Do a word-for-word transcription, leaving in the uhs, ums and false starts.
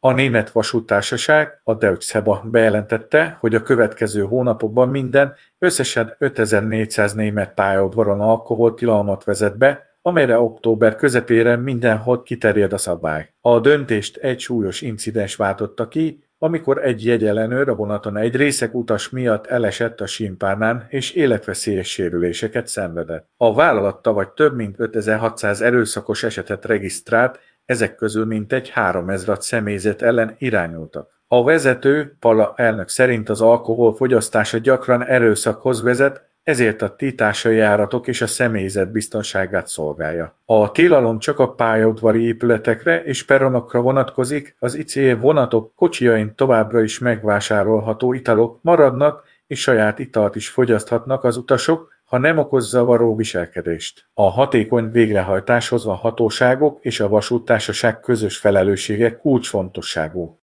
A német vasúttársaság, a Deutsche Bahn bejelentette, hogy a következő hónapokban minden összesen ötezer-négyszáz német pályaudvaron alkoholtilalmat vezet be, amelyre október közepére mindenhol kiterjed a szabály. A döntést egy súlyos incidens váltotta ki, amikor egy jegyellenőr a vonaton egy részeg utas miatt elesett a sínpárnán és életveszélyes sérüléseket szenvedett. A vállalat tavaly több mint ötezer-hatszáz erőszakos esetet regisztrált, ezek közül mintegy háromezret személyzet ellen irányultak. A vezető, Palla elnök szerint az alkohol fogyasztása gyakran erőszakhoz vezet, ezért a tiltásai járatok és a személyzet biztonságát szolgálja. A tilalom csak a pályaudvari épületekre és peronokra vonatkozik, az i cé é vonatok kocsijain továbbra is megvásárolható italok maradnak, és saját italt is fogyaszthatnak az utasok, ha nem okoz zavaró viselkedést. A hatékony végrehajtáshoz a hatóságok és a vasúttársaság közös felelőssége kulcsfontosságú.